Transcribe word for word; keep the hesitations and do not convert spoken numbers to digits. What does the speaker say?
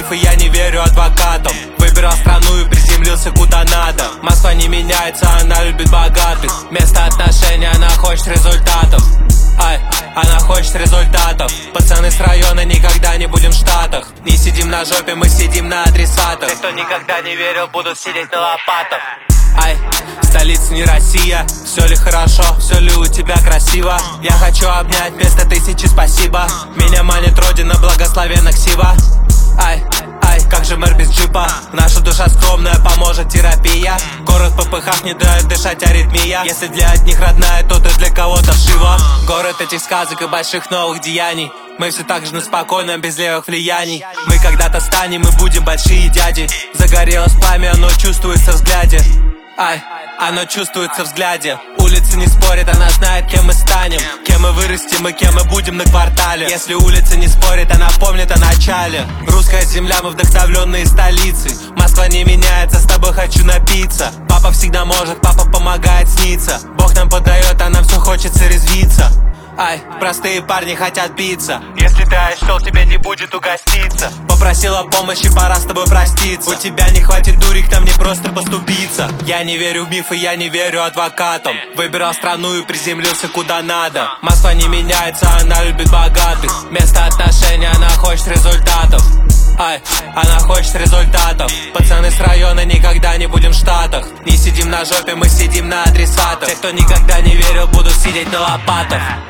мифы, я не верю адвокатам. Выбирал страну и приземлился куда надо. Москва не меняется, она любит богатых. Вместо отношений она хочет результатов. Ай, она хочет результатов. Пацаны с района, никогда не будем в Штатах. Не сидим на жопе, мы сидим на адресатах. Те, кто никогда не верил, будут сидеть на лопатах. Ай, столица не Россия. Все ли хорошо, все ли у тебя красиво? Я хочу обнять вместо тысячи спасибо. Меня манит родина благословенных Сива. Ай, ай, как же мэр без джипа? Наша душа скромная, поможет терапия. Город в попыхах не дает дышать аритмия. Если для одних родная, то ты для кого-то вшива. Город этих сказок и больших новых деяний. Мы все так же на спокойном, без левых влияний. Мы когда-то станем и будем большие дяди. Загорелось пламя, оно чувствуется в взгляде. Ай, оно чувствуется в взгляде. Улица не спорит, она знает, кем мы станем. Кем мы вырастем и кем мы будем на квартале. Если улица не спорит, она помнит о начале. Русская земля, мы вдохновленные столицы. Москва не меняется, с тобой хочу напиться. Папа всегда может, папа помогает сниться. Бог нам подает, а нам все хочется резвиться. Ай, простые парни хотят биться. Если ты очтел, тебе не будет угоститься. Попросила помощи, пора с тобой проститься. У тебя не хватит дури, к нам не просто поступиться. Я не верю в мифы, я не верю адвокатам. Выбирал страну и приземлился куда надо. Москва не меняется, она любит богатых. Вместо отношений она хочет результатов. Ай, она хочет результатов. Пацаны с района, никогда не будем в Штатах. Не сидим на жопе, мы сидим на адресатах. Те, кто никогда не верил, будут сидеть на лопатах.